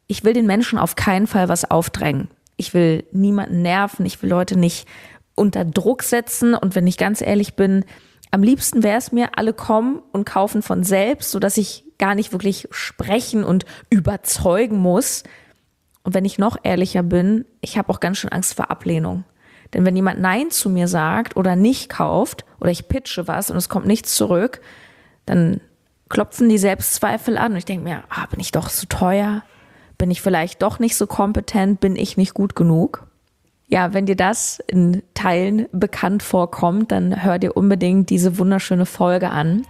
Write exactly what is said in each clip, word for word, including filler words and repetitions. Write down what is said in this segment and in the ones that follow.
ich will den Menschen auf keinen Fall was aufdrängen. Ich will niemanden nerven, ich will Leute nicht unter Druck setzen. Und wenn ich ganz ehrlich bin, am liebsten wäre es mir, alle kommen und kaufen von selbst, sodass ich gar nicht wirklich sprechen und überzeugen muss. Und wenn ich noch ehrlicher bin, ich habe auch ganz schön Angst vor Ablehnung. Denn wenn jemand Nein zu mir sagt oder nicht kauft oder ich pitche was und es kommt nichts zurück, dann klopfen die Selbstzweifel an und ich denke mir, ah, bin ich doch zu teuer? Bin ich vielleicht doch nicht so kompetent? Bin ich nicht gut genug? Ja, wenn dir das in Teilen bekannt vorkommt, dann hör dir unbedingt diese wunderschöne Folge an.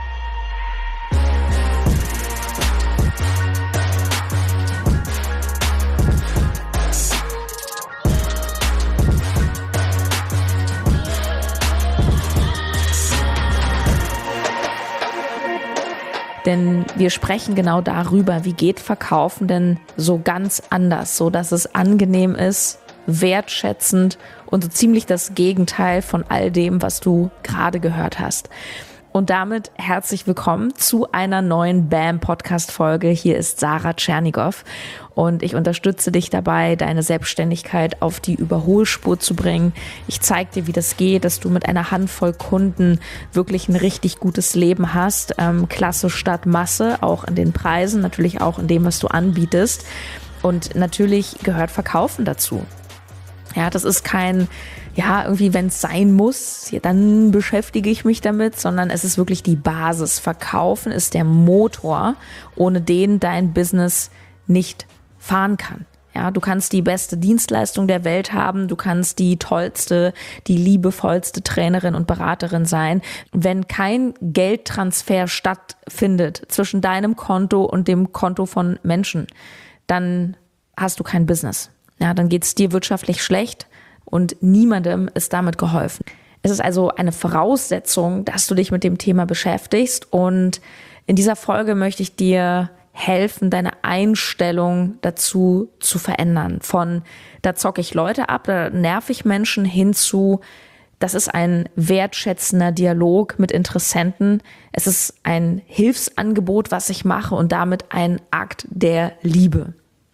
Denn wir sprechen genau darüber, wie geht Verkaufen denn so ganz anders, so dass es angenehm ist, wertschätzend und so ziemlich das Gegenteil von all dem, was du gerade gehört hast. Und damit herzlich willkommen zu einer neuen B A M-Podcast-Folge. Hier ist Sarah Tschernigow und ich unterstütze dich dabei, deine Selbstständigkeit auf die Überholspur zu bringen. Ich zeige dir, wie das geht, dass du mit einer Handvoll Kunden wirklich ein richtig gutes Leben hast. Ähm, Klasse statt Masse, auch in den Preisen, natürlich auch in dem, was du anbietest. Und natürlich gehört Verkaufen dazu. Ja, das ist kein, ja, irgendwie, wenn es sein muss, ja, dann beschäftige ich mich damit, sondern es ist wirklich die Basis. Verkaufen ist der Motor, ohne den dein Business nicht fahren kann. Ja, du kannst die beste Dienstleistung der Welt haben, du kannst die tollste, die liebevollste Trainerin und Beraterin sein. Wenn kein Geldtransfer stattfindet zwischen deinem Konto und dem Konto von Menschen, dann hast du kein Business. Ja, dann geht es dir wirtschaftlich schlecht und niemandem ist damit geholfen. Es ist also eine Voraussetzung, dass du dich mit dem Thema beschäftigst, und in dieser Folge möchte ich dir helfen, deine Einstellung dazu zu verändern. Von da zocke ich Leute ab, da nerv ich Menschen, hin zu das ist ein wertschätzender Dialog mit Interessenten. Es ist ein Hilfsangebot, was ich mache, und damit ein Akt der Liebe.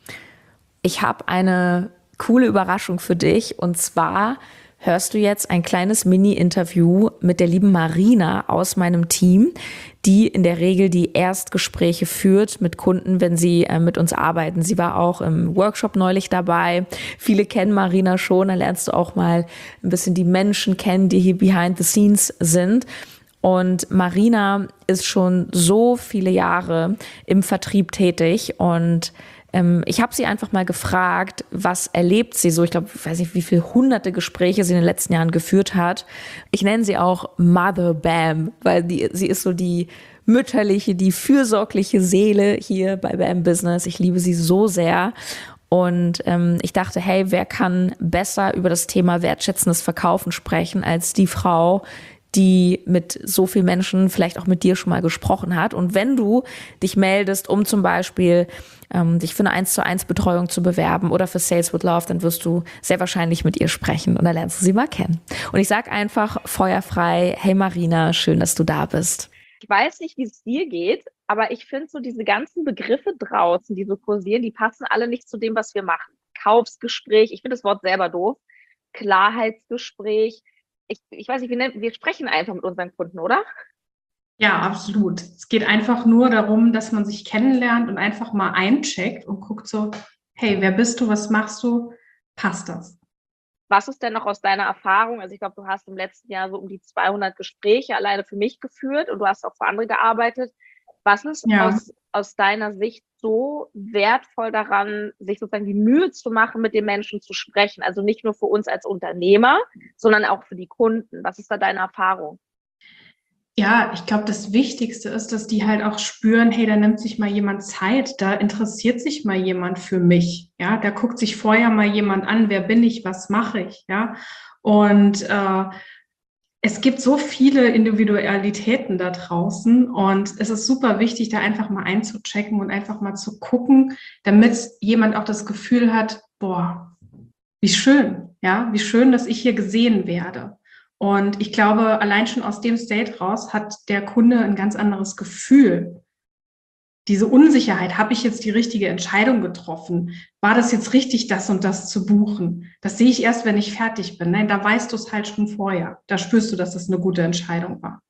Ich habe eine coole Überraschung für dich, und zwar hörst du jetzt ein kleines Mini-Interview mit der lieben Marina aus meinem Team, die in der Regel die Erstgespräche führt mit Kunden, wenn sie äh, mit uns arbeiten. Sie war auch im Workshop neulich dabei. Viele kennen Marina schon, da lernst du auch mal ein bisschen die Menschen kennen, die hier behind the scenes sind. Und Marina ist schon so viele Jahre im Vertrieb tätig, und Ähm, ich habe sie einfach mal gefragt, was erlebt sie so. Ich glaube, ich weiß nicht, wie viele hunderte Gespräche sie in den letzten Jahren geführt hat. Ich nenne sie auch Mother B A M, weil die, sie ist so die mütterliche, die fürsorgliche Seele hier bei B A M Business. Ich liebe sie so sehr. Und ähm, ich dachte, hey, wer kann besser über das Thema wertschätzendes Verkaufen sprechen als die Frau, die mit so vielen Menschen vielleicht auch mit dir schon mal gesprochen hat. Und wenn du dich meldest, um zum Beispiel ähm, dich für eine eins zu eins Betreuung zu bewerben oder für Sales with Love, dann wirst du sehr wahrscheinlich mit ihr sprechen, und dann lernst du sie mal kennen. Und ich sag einfach feuerfrei, hey Marina, schön, dass du da bist. Ich weiß nicht, wie es dir geht, aber ich finde so diese ganzen Begriffe draußen, die so kursieren, die passen alle nicht zu dem, was wir machen. Kaufsgespräch, ich finde das Wort selber doof. Klarheitsgespräch. Ich, ich weiß nicht, wir, nennen, wir sprechen einfach mit unseren Kunden, oder? Ja, absolut. Es geht einfach nur darum, dass man sich kennenlernt und einfach mal eincheckt und guckt so, hey, wer bist du, was machst du, passt das? Was ist denn noch aus deiner Erfahrung? Also ich glaube, du hast im letzten Jahr so um die zweihundert Gespräche alleine für mich geführt, und du hast auch für andere gearbeitet. Was ist ja. aus, aus deiner Sicht so wertvoll daran, sich sozusagen die Mühe zu machen, mit den Menschen zu sprechen? Also nicht nur für uns als Unternehmer, sondern auch für die Kunden. Was ist da deine Erfahrung? Ja, ich glaube, das Wichtigste ist, dass die halt auch spüren, hey, da nimmt sich mal jemand Zeit, da interessiert sich mal jemand für mich, ja, da guckt sich vorher mal jemand an, wer bin ich, was mache ich, ja, und äh, es gibt so viele Individualitäten da draußen, und es ist super wichtig, da einfach mal einzuchecken und einfach mal zu gucken, damit jemand auch das Gefühl hat, boah, wie schön, ja, wie schön, dass ich hier gesehen werde. Und ich glaube, allein schon aus dem State raus hat der Kunde ein ganz anderes Gefühl. Diese Unsicherheit, habe ich jetzt die richtige Entscheidung getroffen? War das jetzt richtig, das und das zu buchen? Das sehe ich erst, wenn ich fertig bin. Nein, da weißt du es halt schon vorher. Da spürst du, dass das eine gute Entscheidung war.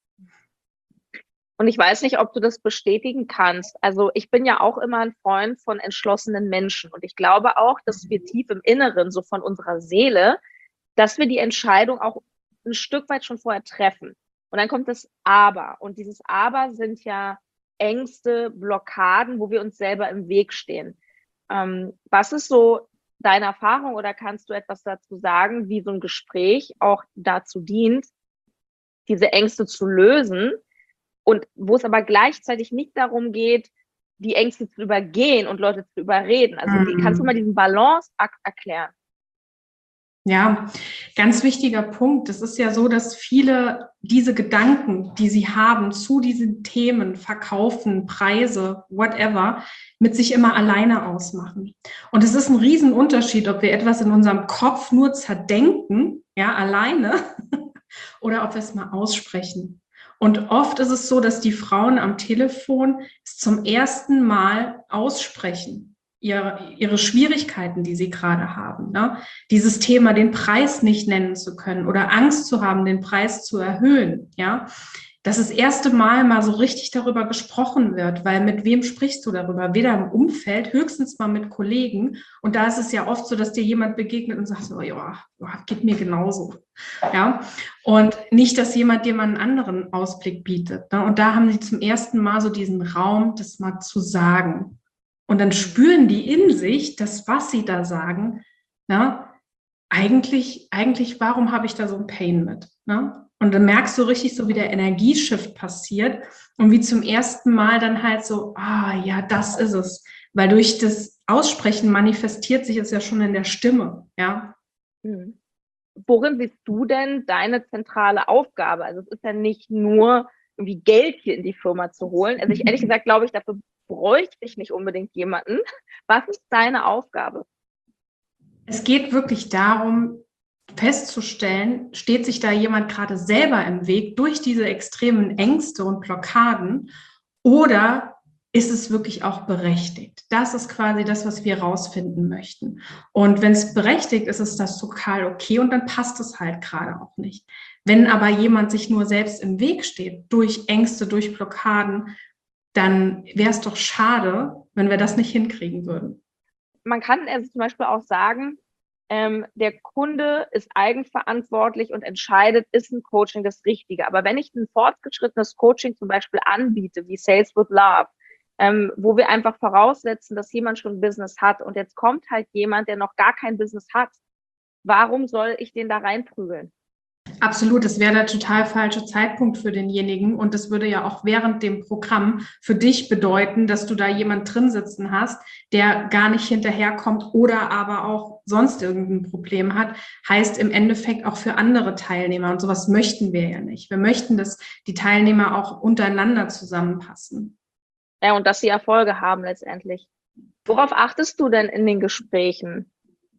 Und ich weiß nicht, ob du das bestätigen kannst. Also ich bin ja auch immer ein Freund von entschlossenen Menschen. Und ich glaube auch, dass wir tief im Inneren, so von unserer Seele, dass wir die Entscheidung auch ein Stück weit schon vorher treffen. Und dann kommt das Aber. Und dieses Aber sind ja Ängste, Blockaden, wo wir uns selber im Weg stehen. Ähm, was ist so deine Erfahrung oder kannst du etwas dazu sagen, wie so ein Gespräch auch dazu dient, diese Ängste zu lösen und wo es aber gleichzeitig nicht darum geht, die Ängste zu übergehen und Leute zu überreden? Also mhm. Kannst du mal diesen Balanceakt erklären? Ja, ganz wichtiger Punkt. Es ist ja so, dass viele diese Gedanken, die sie haben zu diesen Themen, Verkaufen, Preise, whatever, mit sich immer alleine ausmachen. Und es ist ein Riesenunterschied, ob wir etwas in unserem Kopf nur zerdenken, ja, alleine, oder ob wir es mal aussprechen. Und oft ist es so, dass die Frauen am Telefon es zum ersten Mal aussprechen. Ihre, ihre Schwierigkeiten, die sie gerade haben, ne? Dieses Thema, den Preis nicht nennen zu können oder Angst zu haben, den Preis zu erhöhen, ja, dass das erste Mal mal so richtig darüber gesprochen wird, weil mit wem sprichst du darüber? Weder im Umfeld, höchstens mal mit Kollegen. Und da ist es ja oft so, dass dir jemand begegnet und sagt, oh ja, geht mir genauso, ja. Und nicht, dass jemand dir mal einen anderen Ausblick bietet, ne? Und da haben sie zum ersten Mal so diesen Raum, das mal zu sagen. Und dann spüren die in sich, das, was sie da sagen, ne, eigentlich, eigentlich, warum habe ich da so ein Pain mit? Ne? Und dann merkst du richtig so, wie der Energieshift passiert und wie zum ersten Mal dann halt so, ah ja, das ist es. Weil durch das Aussprechen manifestiert sich es ja schon in der Stimme, ja. Mhm. Worin siehst du denn deine zentrale Aufgabe? Also es ist ja nicht nur irgendwie Geld hier in die Firma zu holen. Also ich ehrlich gesagt glaube ich, dafür bräuchte ich nicht unbedingt jemanden. Was ist deine Aufgabe? Es geht wirklich darum, festzustellen, steht sich da jemand gerade selber im Weg durch diese extremen Ängste und Blockaden oder ist es wirklich auch berechtigt? Das ist quasi das, was wir rausfinden möchten. Und wenn es berechtigt ist, ist das total okay und dann passt es halt gerade auch nicht. Wenn aber jemand sich nur selbst im Weg steht, durch Ängste, durch Blockaden, dann wäre es doch schade, wenn wir das nicht hinkriegen würden. Man kann also zum Beispiel auch sagen, ähm, der Kunde ist eigenverantwortlich und entscheidet, ist ein Coaching das Richtige. Aber wenn ich ein fortgeschrittenes Coaching zum Beispiel anbiete, wie Sales with Love, ähm, wo wir einfach voraussetzen, dass jemand schon ein Business hat und jetzt kommt halt jemand, der noch gar kein Business hat, warum soll ich den da reinprügeln? Absolut, das wäre der total falsche Zeitpunkt für denjenigen und das würde ja auch während dem Programm für dich bedeuten, dass du da jemand drin sitzen hast, der gar nicht hinterherkommt oder aber auch sonst irgendein Problem hat, heißt im Endeffekt auch für andere Teilnehmer und sowas möchten wir ja nicht. Wir möchten, dass die Teilnehmer auch untereinander zusammenpassen. Ja, und dass sie Erfolge haben letztendlich. Worauf achtest du denn in den Gesprächen?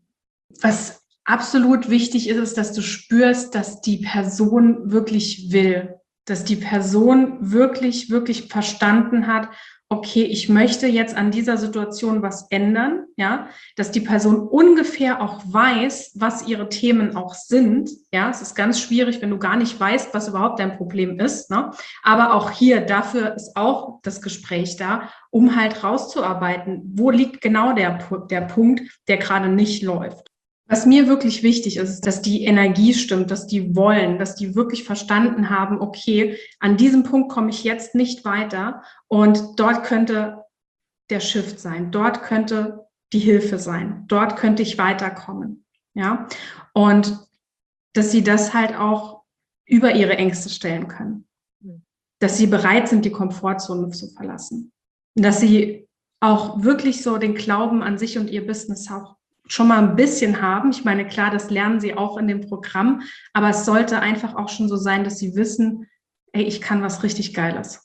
Was absolut wichtig ist es, dass du spürst, dass die Person wirklich will, dass die Person wirklich, wirklich verstanden hat, okay, ich möchte jetzt an dieser Situation was ändern, ja, dass die Person ungefähr auch weiß, was ihre Themen auch sind, ja, es ist ganz schwierig, wenn du gar nicht weißt, was überhaupt dein Problem ist, ne, aber auch hier, dafür ist auch das Gespräch da, um halt rauszuarbeiten, wo liegt genau der, der Punkt, der gerade nicht läuft. Was mir wirklich wichtig ist, ist, dass die Energie stimmt, dass die wollen, dass die wirklich verstanden haben, okay, an diesem Punkt komme ich jetzt nicht weiter und dort könnte der Shift sein, dort könnte die Hilfe sein, dort könnte ich weiterkommen, ja, und dass sie das halt auch über ihre Ängste stellen können, dass sie bereit sind, die Komfortzone zu verlassen, dass sie auch wirklich so den Glauben an sich und ihr Business auch schon mal ein bisschen haben. Ich meine, klar, das lernen sie auch in dem Programm, aber es sollte einfach auch schon so sein, dass sie wissen, ey, ich kann was richtig Geiles.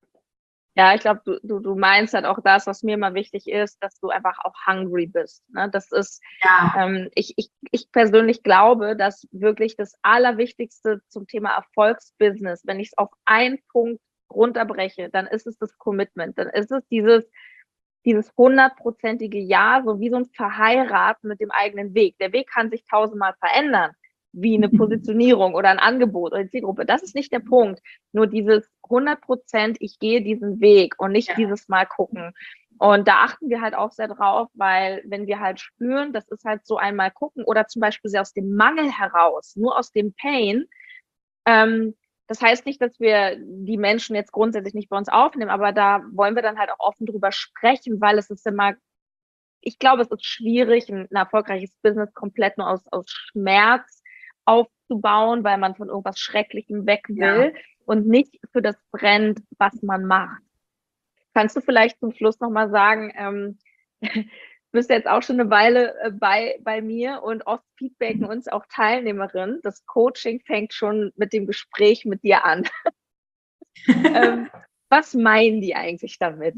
Ja, ich glaube, du, du, du meinst halt auch das, was mir immer wichtig ist, dass du einfach auch hungry bist. Ne? Das ist, ja. ähm, ich, ich, ich persönlich glaube, dass wirklich das Allerwichtigste zum Thema Erfolgsbusiness, wenn ich es auf einen Punkt runterbreche, dann ist es das Commitment, dann ist es dieses, dieses hundertprozentige Ja, so wie so ein Verheiraten mit dem eigenen Weg. Der Weg kann sich tausendmal verändern, wie eine Positionierung oder ein Angebot oder eine Zielgruppe. Das ist nicht der Punkt. Nur dieses hundert Prozent, ich gehe diesen Weg und nicht ja. dieses Mal gucken. Und da achten wir halt auch sehr drauf, weil wenn wir halt spüren, das ist halt so einmal gucken oder zum Beispiel sehr aus dem Mangel heraus, nur aus dem Pain, ähm, das heißt nicht, dass wir die Menschen jetzt grundsätzlich nicht bei uns aufnehmen, aber da wollen wir dann halt auch offen drüber sprechen, weil es ist immer, ich glaube, es ist schwierig, ein, ein erfolgreiches Business komplett nur aus, aus Schmerz aufzubauen, weil man von irgendwas Schrecklichem weg will ja. und nicht für das brennt, was man macht. Kannst du vielleicht zum Schluss nochmal sagen, ähm, du bist jetzt auch schon eine Weile äh, bei, bei mir und oft feedbacken uns auch Teilnehmerinnen. Das Coaching fängt schon mit dem Gespräch mit dir an. ähm, was meinen die eigentlich damit?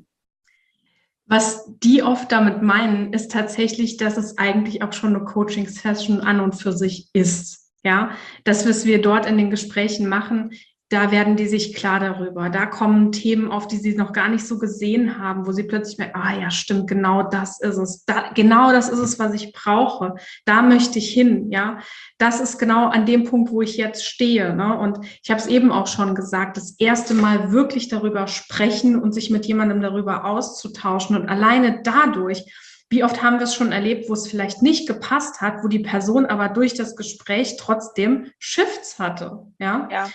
Was die oft damit meinen, ist tatsächlich, dass es eigentlich auch schon eine Coaching-Session an und für sich ist. Ja, das, was wir dort in den Gesprächen machen, da werden die sich klar darüber. Da kommen Themen auf, die sie noch gar nicht so gesehen haben, wo sie plötzlich merken, ah ja, stimmt, genau das ist es. Da, genau das ist es, was ich brauche. Da möchte ich hin, ja. Das ist genau an dem Punkt, wo ich jetzt stehe, ne? Und ich habe es eben auch schon gesagt, das erste Mal wirklich darüber sprechen und sich mit jemandem darüber auszutauschen und alleine dadurch, wie oft haben wir es schon erlebt, wo es vielleicht nicht gepasst hat, wo die Person aber durch das Gespräch trotzdem Shifts hatte, ja. Ja.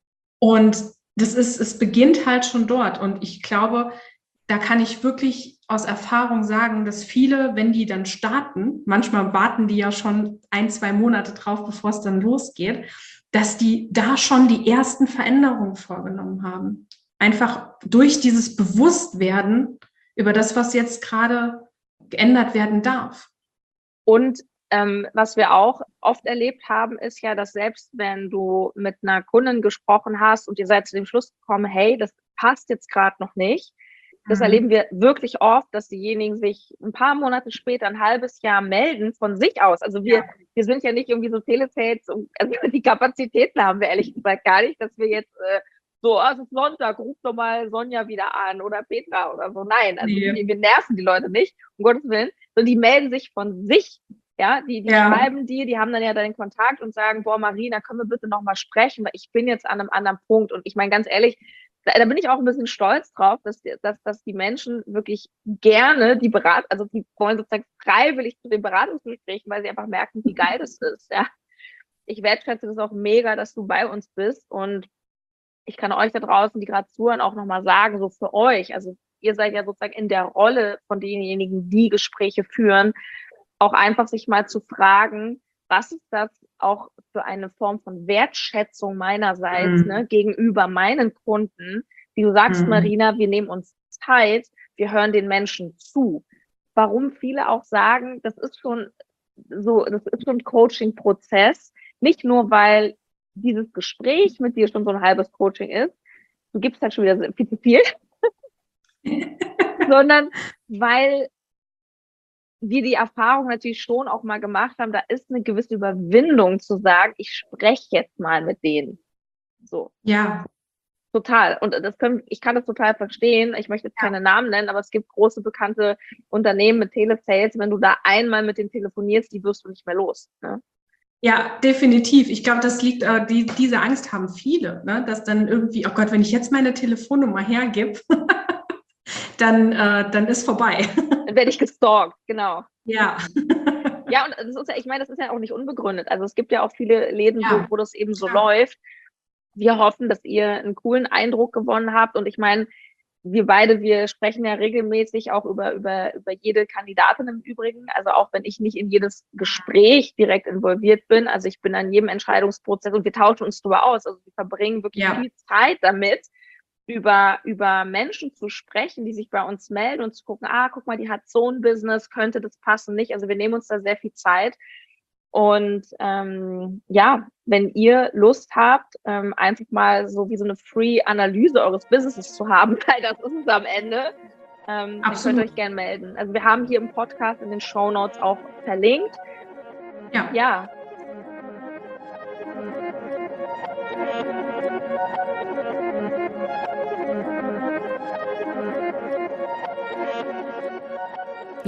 Und das ist, es beginnt halt schon dort. Und ich glaube, da kann ich wirklich aus Erfahrung sagen, dass viele, wenn die dann starten, manchmal warten die ja schon ein, zwei Monate drauf, bevor es dann losgeht, dass die da schon die ersten Veränderungen vorgenommen haben. Einfach durch dieses Bewusstwerden über das, was jetzt gerade geändert werden darf. Und Ähm, was wir auch oft erlebt haben, ist ja, dass selbst wenn du mit einer Kundin gesprochen hast und ihr seid zu dem Schluss gekommen, hey, das passt jetzt gerade noch nicht, das mhm. erleben wir wirklich oft, dass diejenigen sich ein paar Monate später, ein halbes Jahr melden von sich aus. Also wir, ja. wir sind ja nicht irgendwie so Telesales, also die Kapazitäten haben wir ehrlich gesagt gar nicht, dass wir jetzt äh, so, also Sonntag, ruf doch mal Sonja wieder an oder Petra oder so. Nein, also nee. wir, wir nerven die Leute nicht, um Gottes Willen, sondern die melden sich von sich. Ja, die, die ja. schreiben dir, die haben dann ja deinen Kontakt und sagen, boah, Marina, können wir bitte nochmal sprechen, weil ich bin jetzt an einem anderen Punkt. Und ich meine, ganz ehrlich, da, da bin ich auch ein bisschen stolz drauf, dass, dass, dass die Menschen wirklich gerne die Berat, also die wollen sozusagen freiwillig zu den Beratungsgesprächen, weil sie einfach merken, wie geil das ist. Ja, ich wertschätze das auch mega, dass du bei uns bist. Und ich kann euch da draußen, die gerade zuhören, auch nochmal sagen, so für euch, also ihr seid ja sozusagen in der Rolle von denjenigen, die Gespräche führen, auch einfach sich mal zu fragen, was ist das auch für eine Form von Wertschätzung meinerseits mhm. ne, gegenüber meinen Kunden? Wie du sagst, mhm. Marina, wir nehmen uns Zeit, wir hören den Menschen zu. Warum viele auch sagen, das ist schon so, das ist schon ein Coaching-Prozess, nicht nur, weil dieses Gespräch mit dir schon so ein halbes Coaching ist, du gibst halt schon wieder viel zu viel, sondern weil wir die Erfahrung natürlich schon auch mal gemacht haben, da ist eine gewisse Überwindung zu sagen, ich spreche jetzt mal mit denen. So. Ja. Total. Und das können, ich kann das total verstehen. Ich möchte jetzt ja. keine Namen nennen, aber es gibt große bekannte Unternehmen mit Telesales. Wenn du da einmal mit denen telefonierst, die wirst du nicht mehr los. Ne? Ja, definitiv. Ich glaube, das liegt, äh, die, diese Angst haben viele, ne? Dass dann irgendwie, oh Gott, wenn ich jetzt meine Telefonnummer hergebe, dann, äh, dann ist vorbei. Dann werde ich gestalkt, genau. Ja. Ja, und das ist ja, ich meine, das ist ja auch nicht unbegründet. Also es gibt ja auch viele Läden, ja. wo, wo das eben so ja. läuft. Wir hoffen, dass ihr einen coolen Eindruck gewonnen habt. Und ich meine, wir beide, wir sprechen ja regelmäßig auch über, über, über jede Kandidatin im Übrigen. Also auch wenn ich nicht in jedes Gespräch direkt involviert bin. Also ich bin an jedem Entscheidungsprozess und wir tauschen uns darüber aus. Also wir verbringen wirklich ja. viel Zeit damit, über, über Menschen zu sprechen, die sich bei uns melden und zu gucken, ah, guck mal, die hat so ein Business, könnte das passen, nicht? Also wir nehmen uns da sehr viel Zeit. Und ähm, ja, wenn ihr Lust habt, ähm, einfach mal so wie so eine Free-Analyse eures Businesses zu haben, weil das ist es am Ende, ähm, dann könnt ihr euch gerne melden. Also wir haben hier im Podcast in den Shownotes auch verlinkt. Ja. Ja.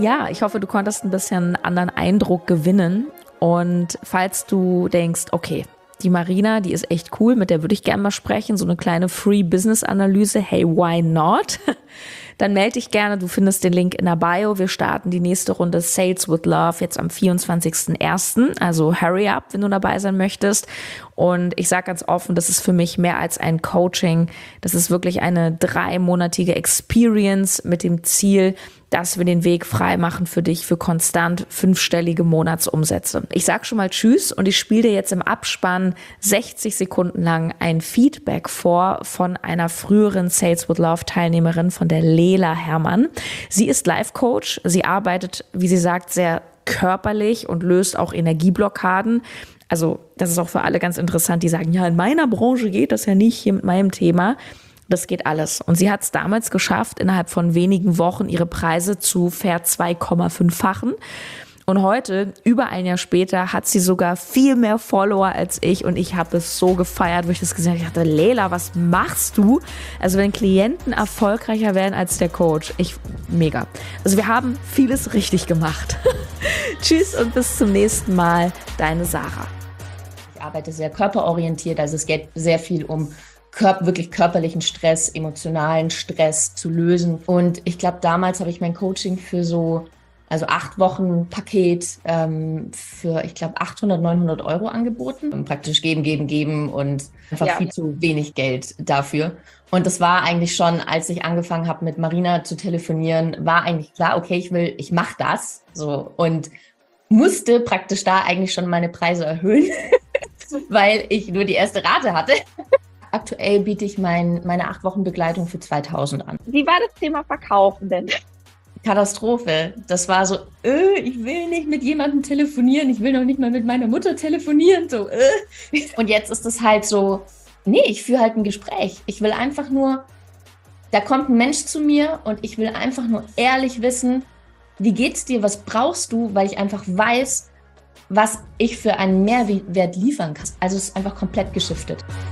Ja, ich hoffe, du konntest ein bisschen einen anderen Eindruck gewinnen. Und falls du denkst, okay, die Marina, die ist echt cool, mit der würde ich gerne mal sprechen, so eine kleine Free-Business-Analyse, hey, why not? Dann melde dich gerne, du findest den Link in der Bio. Wir starten die nächste Runde Sales with Love jetzt am vierundzwanzigsten ersten Also hurry up, wenn du dabei sein möchtest. Und ich sage ganz offen, das ist für mich mehr als ein Coaching. Das ist wirklich eine dreimonatige Experience mit dem Ziel, dass wir den Weg frei machen für dich für konstant fünfstellige Monatsumsätze. Ich sag schon mal Tschüss und ich spiele dir jetzt im Abspann sechzig Sekunden lang ein Feedback vor von einer früheren Sales with Love Teilnehmerin, von der Lela Herrmann. Sie ist Life Coach. Sie arbeitet, wie sie sagt, sehr körperlich und löst auch Energieblockaden. Also das ist auch für alle ganz interessant, die sagen, ja, in meiner Branche geht das ja nicht, hier mit meinem Thema. Das geht alles. Und sie hat es damals geschafft, innerhalb von wenigen Wochen ihre Preise zu ver zwei Komma fünffachen. Und heute, über ein Jahr später, hat sie sogar viel mehr Follower als ich. Und ich habe es so gefeiert, wo ich das gesehen habe. Ich dachte, Lela, was machst du? Also wenn Klienten erfolgreicher werden als der Coach. Ich, mega. Also wir haben vieles richtig gemacht. Tschüss und bis zum nächsten Mal. Deine Sarah. Ich arbeite sehr körperorientiert. Also es geht sehr viel um Körper, wirklich körperlichen Stress, emotionalen Stress zu lösen. Und ich glaube, damals habe ich mein Coaching für so, also acht Wochen Paket ähm, für, ich glaube, achthundert, neunhundert Euro angeboten. Und praktisch geben, geben, geben und einfach ja. viel zu wenig Geld dafür. Und das war eigentlich schon, als ich angefangen habe, mit Marina zu telefonieren, war eigentlich klar, okay, ich will, ich mache das. So und musste praktisch da eigentlich schon meine Preise erhöhen, weil ich nur die erste Rate hatte. Aktuell biete ich mein, meine acht Wochen Begleitung für zweitausend an. Wie war das Thema Verkaufen denn? Katastrophe. Das war so, äh, ich will nicht mit jemandem telefonieren, ich will noch nicht mal mit meiner Mutter telefonieren. So, äh. Und jetzt ist es halt so, nee, ich führe halt ein Gespräch. Ich will einfach nur, da kommt ein Mensch zu mir und ich will einfach nur ehrlich wissen, wie geht's dir, was brauchst du, weil ich einfach weiß, was ich für einen Mehrwert liefern kann. Also es ist einfach komplett geschiftet.